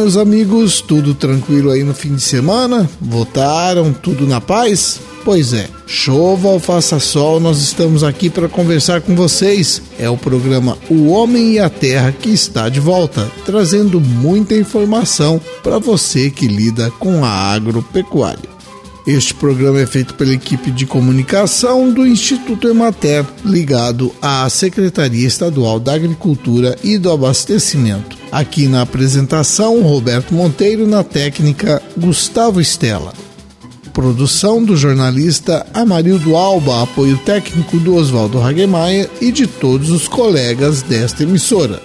meus amigos, tudo tranquilo aí no fim de semana? Votaram tudo na paz? Pois é, chova ou faça sol, nós estamos aqui para conversar com vocês. É o programa O Homem e a Terra que está de volta, trazendo muita informação para você que lida com a agropecuária. Este programa é feito pela equipe de comunicação do Instituto Emater, ligado à Secretaria Estadual da Agricultura e do Abastecimento. Aqui na apresentação, Roberto Monteiro, na técnica, Gustavo Stella. Produção do jornalista Amarildo Alba, apoio técnico do Oswaldo Hagemeyer e de todos os colegas desta emissora.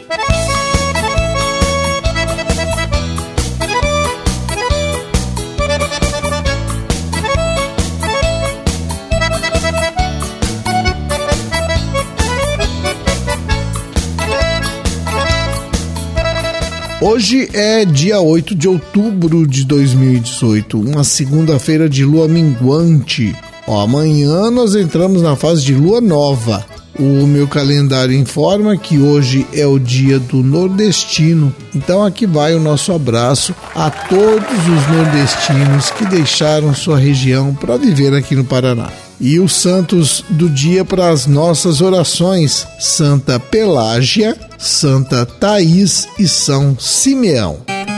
Hoje é dia 8 de outubro de 2018, uma segunda-feira de lua minguante. Amanhã nós entramos na fase de lua nova. O meu calendário informa que hoje é o dia do nordestino. Então aqui vai o nosso abraço a todos os nordestinos que deixaram sua região para viver aqui no Paraná. E os santos do dia para as nossas orações: Santa Pelágia, Santa Thaís e São Simeão.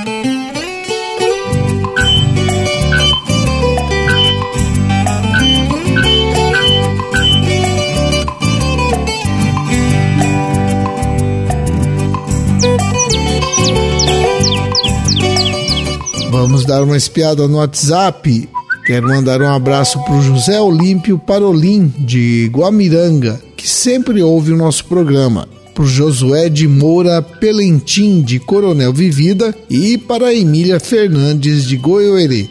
Vamos dar uma espiada no WhatsApp. Quero mandar um abraço para o José Olímpio Parolim, de Guamiranga, que sempre ouve o nosso programa. Para o Josué de Moura Pelentim, de Coronel Vivida, e para a Emília Fernandes, de Goiôerê.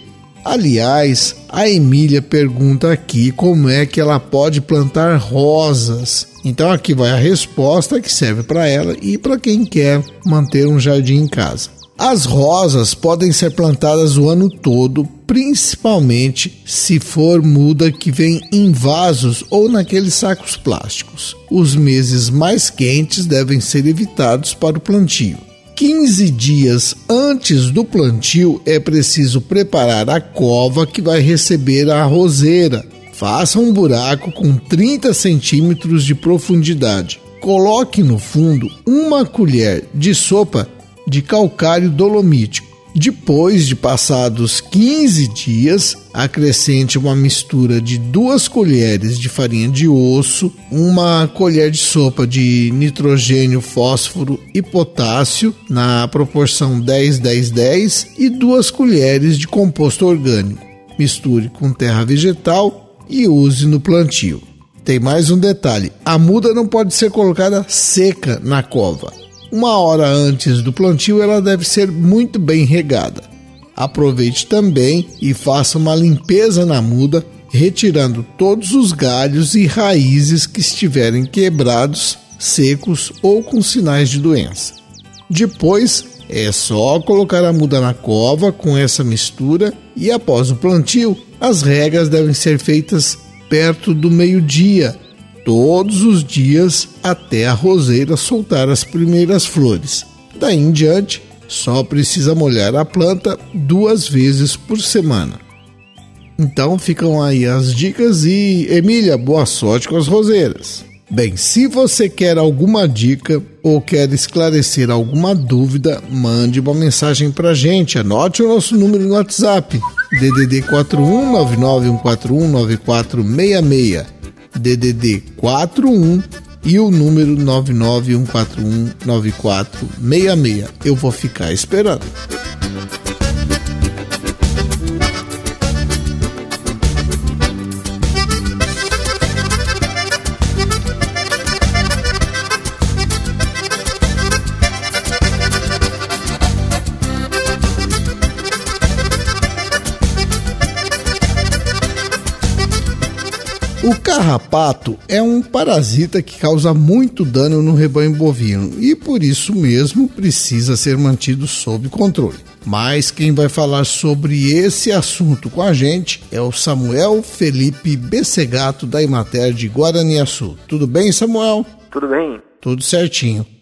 Aliás, a Emília pergunta aqui como é que ela pode plantar rosas. Então aqui vai a resposta que serve para ela e para quem quer manter um jardim em casa. As rosas podem ser plantadas o ano todo, principalmente se for muda que vem em vasos ou naqueles sacos plásticos. Os meses mais quentes devem ser evitados para o plantio. 15 dias antes do plantio é preciso preparar a cova que vai receber a roseira. Faça um buraco com 30 centímetros de profundidade. Coloque no fundo uma colher de sopa de calcário dolomítico. Depois de passados 15 dias, acrescente uma mistura de 2 colheres de farinha de osso, uma colher de sopa de nitrogênio, fósforo e potássio na proporção 10-10-10 e 2 colheres de composto orgânico. Misture com terra vegetal e use no plantio. Tem mais um detalhe: a muda não pode ser colocada seca na cova. 1 hora antes do plantio ela deve ser muito bem regada. Aproveite também e faça uma limpeza na muda, retirando todos os galhos e raízes que estiverem quebrados, secos ou com sinais de doença. Depois é só colocar a muda na cova com essa mistura e após o plantio as regas devem ser feitas perto do meio-dia, todos os dias até a roseira soltar as primeiras flores. Daí em diante, só precisa molhar a planta 2 vezes por semana. Então ficam aí as dicas e, Emília, boa sorte com as roseiras. Bem, se você quer alguma dica ou quer esclarecer alguma dúvida, mande uma mensagem pra gente. Anote o nosso número no WhatsApp: DDD 41 99141 9466. DDD 41 e o número 991419466. Eu vou ficar esperando. O carrapato é um parasita que causa muito dano no rebanho bovino e por isso mesmo precisa ser mantido sob controle. Mas quem vai falar sobre esse assunto com a gente é o Samuel Felipe Bessegato, da Emater de Guaraniaçu. Tudo bem, Samuel? Tudo bem. Tudo certinho.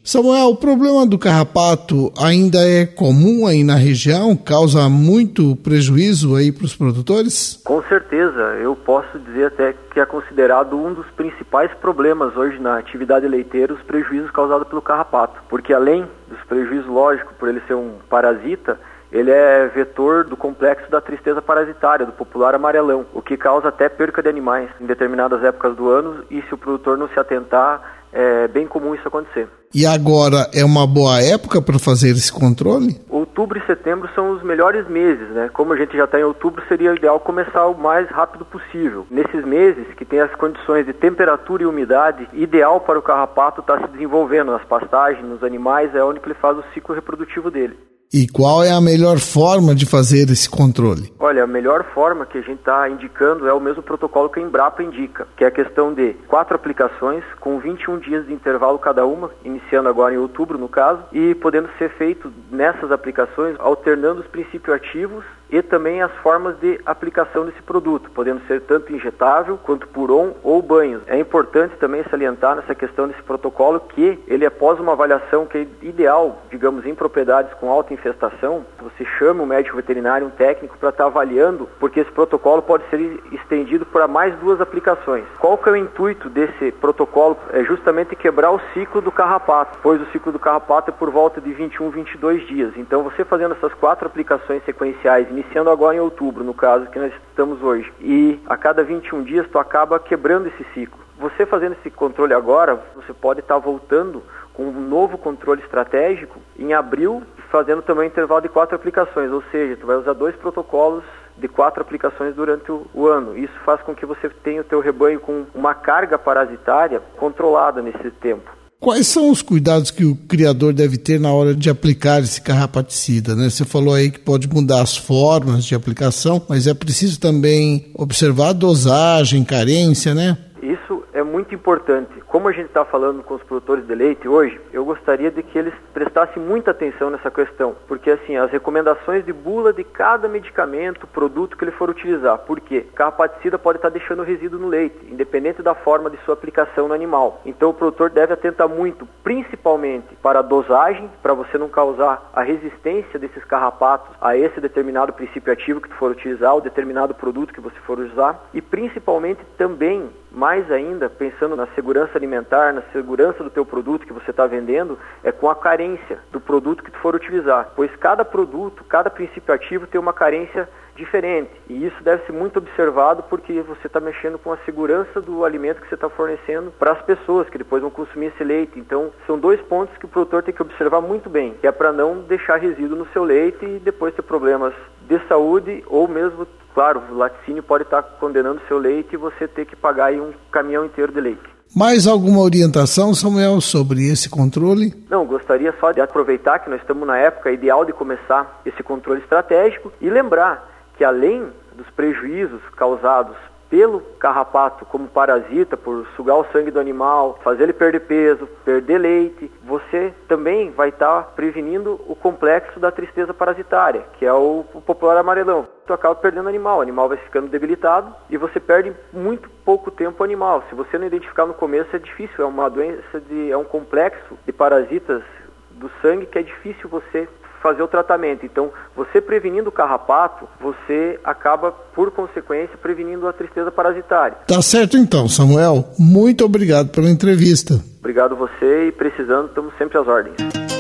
Samuel, o problema do carrapato ainda é comum aí na região? Causa muito prejuízo aí para os produtores? Com certeza, eu posso dizer até que é considerado um dos principais problemas hoje na atividade leiteira, os prejuízos causados pelo carrapato. Porque além dos prejuízos, lógico, por ele ser um parasita, ele é vetor do complexo da tristeza parasitária, do popular amarelão, o que causa até perca de animais em determinadas épocas do ano, e se o produtor não se atentar, é bem comum isso acontecer. E agora é uma boa época para fazer esse controle? Outubro e setembro são os melhores meses, né? Como a gente já está em outubro, seria ideal começar o mais rápido possível. Nesses meses que tem as condições de temperatura e umidade, ideal para o carrapato estar se desenvolvendo nas pastagens, nos animais, é onde ele faz o ciclo reprodutivo dele. E qual é a melhor forma de fazer esse controle? Olha, a melhor forma que a gente está indicando é o mesmo protocolo que a Embrapa indica, que é a questão de 4 aplicações com 21 dias de intervalo cada uma, iniciando agora em outubro no caso, e podendo ser feito nessas aplicações alternando os princípios ativos e também as formas de aplicação desse produto, podendo ser tanto injetável quanto por on ou banhos. É importante também salientar nessa questão desse protocolo que ele, após uma avaliação que é ideal, digamos, em propriedades com alta infestação, você chama um médico veterinário, um técnico, para estar avaliando, porque esse protocolo pode ser estendido para mais 2 aplicações. Qual que é o intuito desse protocolo? É justamente quebrar o ciclo do carrapato, pois o ciclo do carrapato é por volta de 21, 22 dias. Então, você fazendo essas 4 aplicações sequenciais, iniciando agora em outubro, no caso que nós estamos hoje, e a cada 21 dias tu acaba quebrando esse ciclo. Você fazendo esse controle agora, você pode estar voltando com um novo controle estratégico em abril, fazendo também um intervalo de 4 aplicações, ou seja, tu vai usar 2 protocolos de 4 aplicações durante o ano. Isso faz com que você tenha o teu rebanho com uma carga parasitária controlada nesse tempo. Quais são os cuidados que o criador deve ter na hora de aplicar esse carrapaticida, né? Você falou aí que pode mudar as formas de aplicação, mas é preciso também observar a dosagem, carência, né? Isso é muito importante. Como a gente está falando com os produtores de leite hoje, eu gostaria de que eles prestassem muita atenção nessa questão, porque assim, as recomendações de bula de cada medicamento, produto que ele for utilizar, porque carrapaticida pode estar deixando resíduo no leite, independente da forma de sua aplicação no animal. Então o produtor deve atentar muito, principalmente para a dosagem, para você não causar a resistência desses carrapatos a esse determinado princípio ativo que tu for utilizar, o determinado produto que você for usar, e principalmente também, mais ainda, pensando na segurança alimentar, na segurança do teu produto que você está vendendo, é com a carência do produto que tu for utilizar, pois cada produto, cada princípio ativo tem uma carência diferente, e isso deve ser muito observado porque você está mexendo com a segurança do alimento que você está fornecendo para as pessoas que depois vão consumir esse leite. Então, são 2 pontos que o produtor tem que observar muito bem, que é para não deixar resíduo no seu leite e depois ter problemas de saúde ou mesmo, claro, o laticínio pode estar condenando o seu leite e você ter que pagar aí um caminhão inteiro de leite. Mais alguma orientação, Samuel, sobre esse controle? Não, gostaria só de aproveitar que nós estamos na época ideal de começar esse controle estratégico e lembrar que além dos prejuízos causados pelo carrapato como parasita, por sugar o sangue do animal, fazer ele perder peso, perder leite, você também vai estar prevenindo o complexo da tristeza parasitária, que é o popular amarelão. Tu acaba perdendo o animal vai ficando debilitado e você perde muito pouco tempo o animal. Se você não identificar no começo é difícil, é uma doença, é um complexo de parasitas do sangue que é difícil você fazer o tratamento. Então, você prevenindo o carrapato, você acaba, por consequência, prevenindo a tristeza parasitária. Tá certo então, Samuel. Muito obrigado pela entrevista. Obrigado você e precisando, estamos sempre às ordens.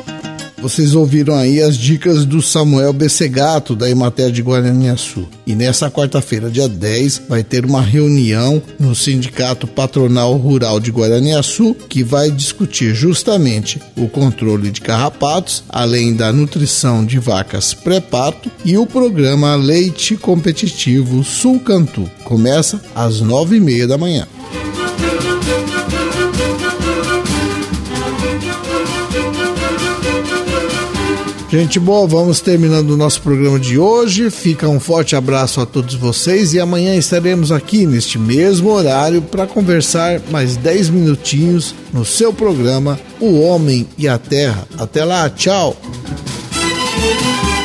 Vocês ouviram aí as dicas do Samuel Bessegato, da Emater de Guaraniaçu. E nessa quarta-feira, dia 10, vai ter uma reunião no Sindicato Patronal Rural de Guaraniaçu, que vai discutir justamente o controle de carrapatos, além da nutrição de vacas pré-parto e o programa Leite Competitivo Sulcantu. Começa às 9h30 da manhã. Gente boa, vamos terminando o nosso programa de hoje. Fica um forte abraço a todos vocês e amanhã estaremos aqui neste mesmo horário para conversar mais 10 minutinhos no seu programa O Homem e a Terra. Até lá, tchau!